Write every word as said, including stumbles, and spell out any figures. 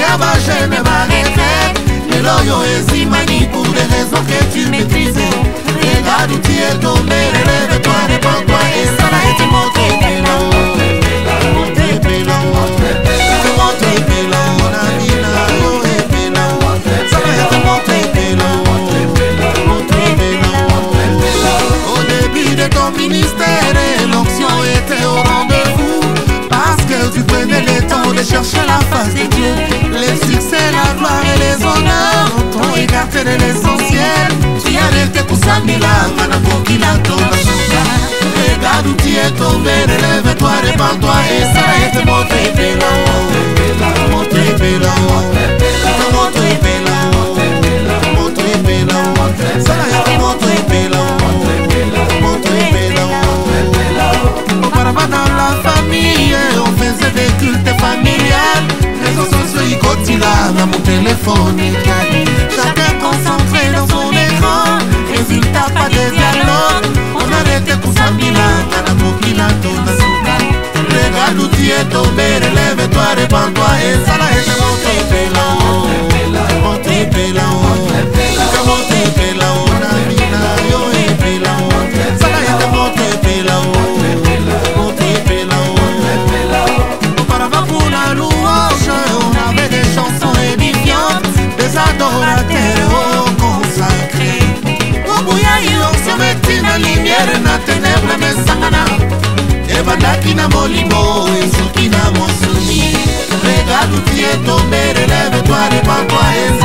Y'a ma chaîne et ma retraite. Les loyaux et Simani pour des raisons que tu maîtrises. Regarde où tu es tombé, relève-toi, répands-toi et ça va être montré pélant. Montré pélant, montré pélant, mon ami là, yo et pélant. Ça va être montré pélant, montré pélant. Au début de ton ministère, l'onction était au rendez-vous. Parce que tu prenais le temps de chercher la face de Dieu. Les succès, la gloire et les honneurs t'ont écarté de l'essentiel. Tu as arrêté pour Samila, Manapokila, ton Asuka. Regarde où tu es tombé, relève-toi, répands-toi et ça va être montré pélant. Montré pélant, montré pélant, montré pélant, ça va être montré pélant. Montré pélant. Auparavant dans la famille, on faisait des cultes familiales. Réseaux sociaux, ils continuent là, mon téléphone est calme. Chacun concentré dans son écran. Résultat, pas de dialogue. On arrête pour Samila, Manapokila, Tonasuka. Regarde où tu es tombé, relève-toi, répands-toi et ça va être montré pélant. Montré pélant, montré pélant, on a mis là, yo et pélant. Ça va être montré pélant, montré pélant. Auparavant pour la louange, on avait des chansons édifiantes, des adorateurs consacrés. Au bouillard, on se mettait dans la lumière, dans la ténèbre, mais sangana. Et badaki na molimo, et souki na monsuni. Regarde où tu es tombé, relève-toi, répands-toi et